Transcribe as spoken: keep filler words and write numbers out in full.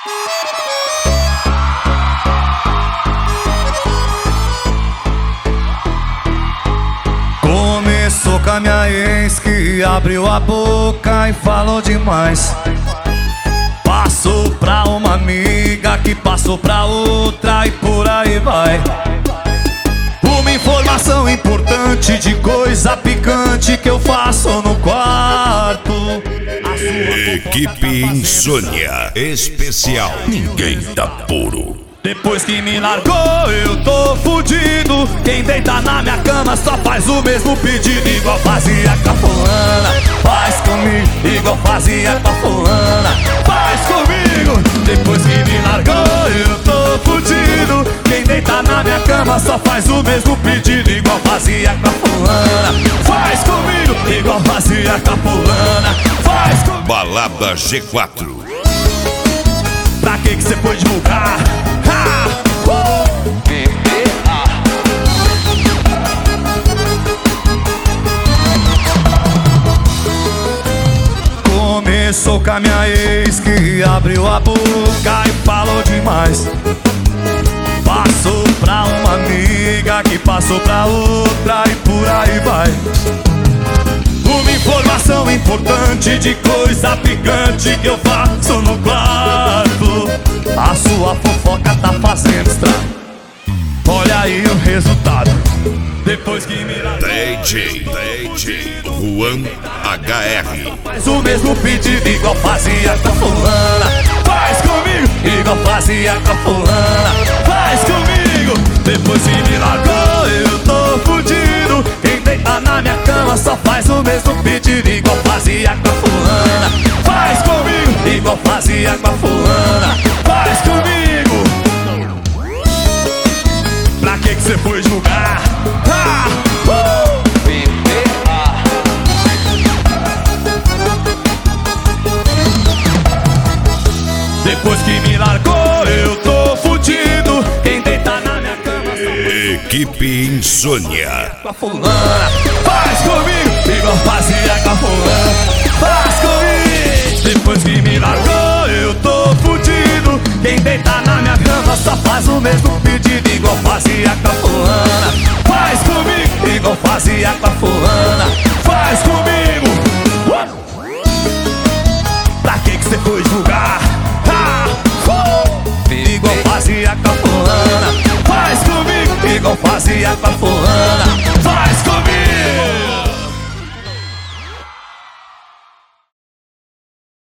Começou com a minha ex que abriu a boca e falou demais. Passou pra uma amiga que passou pra outra e por aí vai. Uma informação importante de coisa picante que eu faço no quarto. Equipe Insônia Especial. Ninguém tá puro. Depois que me largou eu tô fudido. Quem deita na minha cama só faz o mesmo pedido. Igual fazia com a fulana, faz comigo. Igual fazia com a fulana, faz comigo. Depois que me largou eu tô fudido. Quem deita na minha cama só faz o mesmo pedido. Igual fazia com a fulana, faz comigo. Igual fazia com a fulana, faz comigo. Balada G quatro. Pra que que cê foi divulgar? Ha! Uh! Começou com a minha ex que abriu a boca e falou demais. Passou pra uma amiga que passou pra outra e por aí vai. Uma informação importante de coisa picante que eu faço no quarto. A sua fofoca tá fazendo estrago. Olha aí o resultado. Depois que me largou D J, D J Juan H R. faz o mesmo pedido igual fazia com a fulana. Faz comigo, igual fazia com a fulana. Faz comigo. Depois que me largou eu tô fudido. Quem deita na minha cama só faz o mesmo pedido igual fazia com a fulana. Faz comigo, igual fazia com a fulana. Faz comigo. Pra que que cê foi julgar? Ah! Uh! Depois que me largou eu tô fudido. Quem deita na minha cama só Equipe Insônia. com a fulana, faz comigo, igual fazia com a fulana. Faz comigo. Depois que me largou eu tô fudido. Quem deita na minha cama só faz o mesmo pedido igual fazia com a fulana. Faz comigo, igual fazia com a fulana. Faz comigo. Uh! Pra que que cê foi julgar? Ah! Uh! Igual fazia com a fulana. Faz comigo, igual fazia com a fulana.